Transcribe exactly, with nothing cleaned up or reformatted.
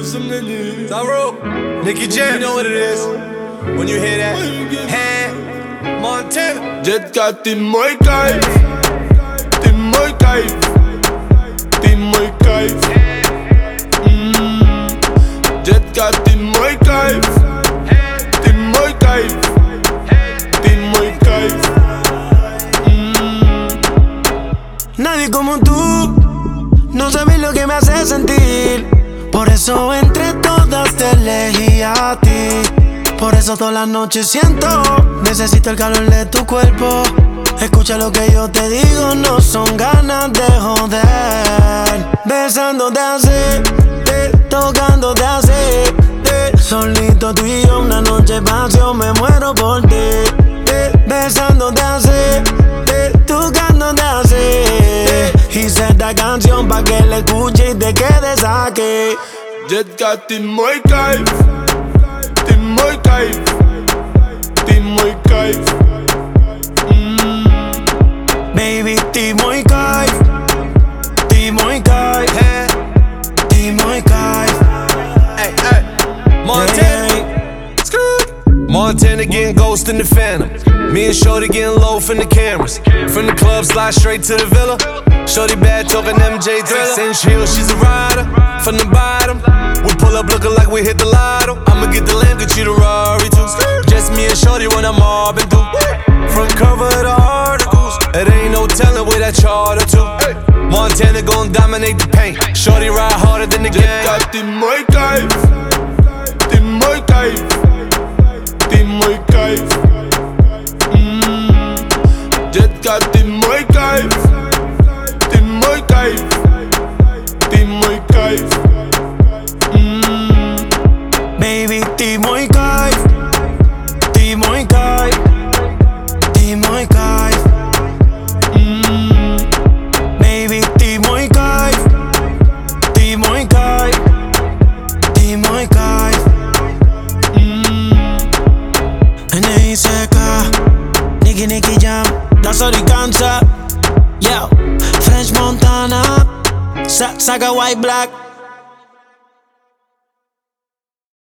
Zaru, Nicky Jam, you know what it is. When you hear that, hand, Montana. Jetka, ty mój kajf, ty mój kajf, ty mój kajf. mm. Jetka, ty mój kajf, ty mój kajf, ty mój kajf. mm. Nadie como tú, no sabes lo que me hace sentir. Por eso entre todas te elegí a ti. Por eso todas las noches siento, necesito el calor de tu cuerpo. Escucha lo que yo te digo, no son ganas de joder. Besándote así, eh, tocándote así, eh. Solito tú y yo, una noche pasión, me muero por ti, eh. Besándote así, eh, tocándote así, eh. Hice esta canción pa' que la escuches y te quedes aquí. Jetka, ty mój kajf, ty mój kajf, ty mój kajf. mm. Baby, ty mój kajf, ty mój kajf, ty mój kajf. Hey, hey, Montana. Montana getting ghost in the phantom. Me and Shorty getting low from the cameras. From the club, slide straight to the villa. Shorty bad, talking M J Thriller. Cinch heels, she's a rider. From the bottom, we pull up looking like we hit the lotto. I'ma get the lamb, get you the Rari too. Just me and Shorty when I'm mobbing through. Front cover of the articles. It ain't no telling where that charter to. Montana gon' dominate the paint. Shorty ride harder than the game. Jetka, ty mój kajf, ty mój kajf, ty mój kajf. mm. Jetka, ty mój kajf, ty mój kajf, ty mój kajf. mm. Baby, ty mój kajf, ty mój kajf, ty mój kajf. mm. Baby, ty mój kajf, ty mój kajf, ty mój kajf. N I C K, Nicky Nicky Jam, la Soricanza, yo, French Montana, Sa Saga White Black.